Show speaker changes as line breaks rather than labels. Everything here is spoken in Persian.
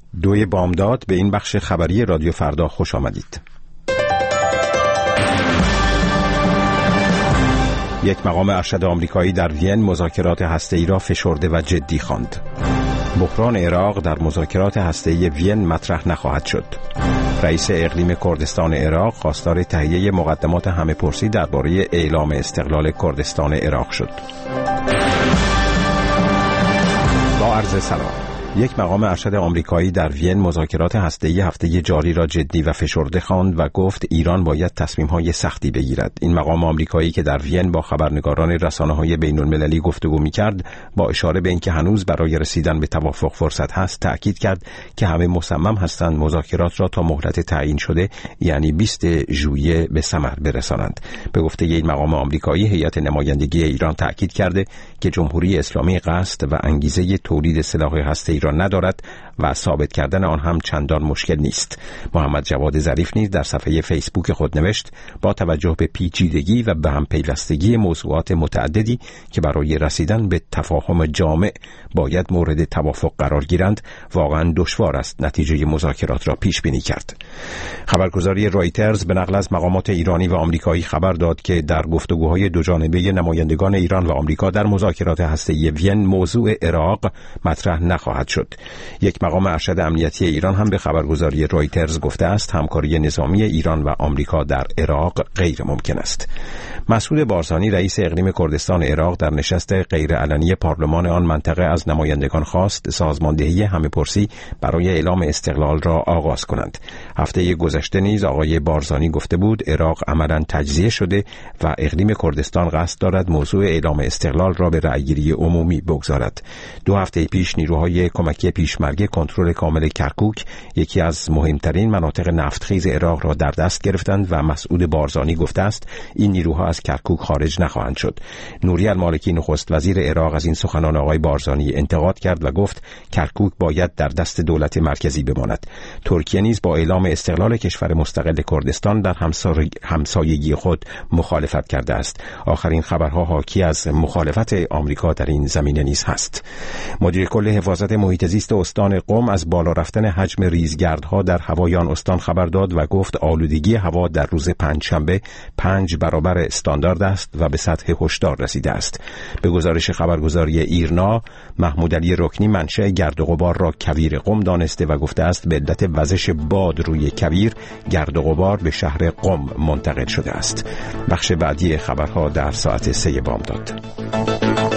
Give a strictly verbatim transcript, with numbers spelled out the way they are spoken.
دوی بامداد به این بخش خبری رادیو فردا خوش آمدید. یک مقام ارشد آمریکایی در وین مذاکرات هسته‌ای را فشرده و جدی خواند. بحران عراق در مذاکرات هسته‌ای وین مطرح نخواهد شد. رئیس اقلیم کردستان عراق خواستار تهیه مقدمات همه‌پرسی درباره اعلام استقلال کردستان عراق شد. با عرض سلام. یک مقام ارشد آمریکایی در وین مذاکرات هسته‌ای هفته جاری را جدی و فشرده خواند و گفت ایران باید تصمیم‌های سختی بگیرد. این مقام آمریکایی که در وین با خبرنگاران رسانه‌های بین‌المللی گفتگو می‌کرد، با اشاره به اینکه هنوز برای رسیدن به توافق فرصت هست، تأکید کرد که همه مصمم هستند مذاکرات را تا مهلت تعیین شده، یعنی بیست ژوئیه به ثمر برسانند. به گفته این مقام آمریکایی، هیئت نمایندگی ایران تأکید کرده که جمهوری اسلامی قصد و انگیزه تولید سلاح هسته‌ای را ندارد و ثابت کردن آن هم چندان مشکل نیست. محمد جواد ظریف نیز در صفحه فیسبوک خود نوشت با توجه به پیچیدگی و به هم پیوستگی موضوعات متعددی که برای رسیدن به تفاهم جامع باید مورد توافق قرار گیرند، واقعا دشوار است نتیجه مذاکرات را پیش بینی کرد. خبرگزاری رایترز به نقل از مقامات ایرانی و آمریکایی خبر داد که در گفتگوهای دوجانبه نمایندگان ایران و آمریکا در مذاکرات هسته‌ای وین موضوع عراق مطرح نخواهد شد. یک مقام ارشد امنیتی ایران هم به خبرگزاری رایترز گفته است همکاری نظامی ایران و آمریکا در عراق غیر ممکن است. مسعود بارزانی رئیس اقلیم کردستان عراق در نشست غیرعلنی پارلمان آن منطقه از نمایندگان خواست سازماندهی همه‌پرسی برای اعلام استقلال را آغاز کنند. هفته گذشته نیز آقای بارزانی گفته بود عراق عملاً تجزیه شده و اقلیم کردستان قصد دارد موضوع اعلام استقلال را به رأیگیری عمومی بگذارد. دو هفته پیش نیروهای کمکی پیشمرگ کنترل کامل کرکوک، یکی از مهمترین مناطق نفتخیز عراق را در دست گرفتند و مسعود بارزانی گفته است این نیروها از کرکوک خارج نخواهند شد. نوری المالکی نخست وزیر عراق از این سخنان آقای بارزانی انتقاد کرد و گفت کرکوک باید در دست دولت مرکزی بماند. ترکیه نیز با اعلام استقلال کشور مستقل کردستان در همسایگی خود مخالفت کرده است. آخرین خبرها حاکی از مخالفت آمریکا در این زمینه نیز هست. مدیر کل حفاظت محیط زیست استان قم از بالا رفتن حجم ریزگردها در هوای آن استان خبر داد و گفت آلودگی هوا در روز پنجشنبه پنج برابر استاندارد است و به سطح هشدار رسیده است. به گزارش خبرگزاری ایرنا، محمود علی رکنی منشأ گرد و غبار را کویر قم دانسته و گفته است به علت وزش باد روی کویر، گرد و غبار به شهر قم منتقل شده است. بخش بعدی خبرها در ساعت سه بامداد.